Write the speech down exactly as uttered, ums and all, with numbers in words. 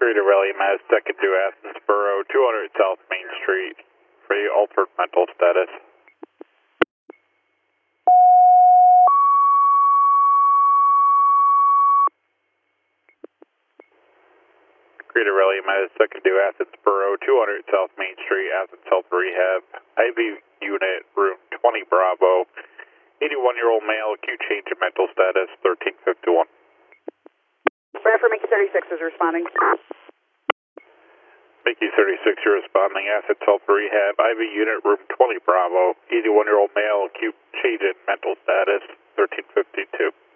Greater Raleigh, Mass, second to Athens Borough, two hundred South Main Street, for the altered mental status. Greater Raleigh, Mass, second to Athens Borough, two hundred South Main Street, Athens Health Rehab, I V unit, room twenty Bravo, eighty-one-year-old male, acute change in mental status, thirteen fifty-one. Bradford, Mickey thirty-six is responding. Mickey thirty-six, you're responding. Athens Health Rehab, I V unit, room twenty Bravo, eighty-one-year-old male, acute change in mental status, thirteen fifty-two.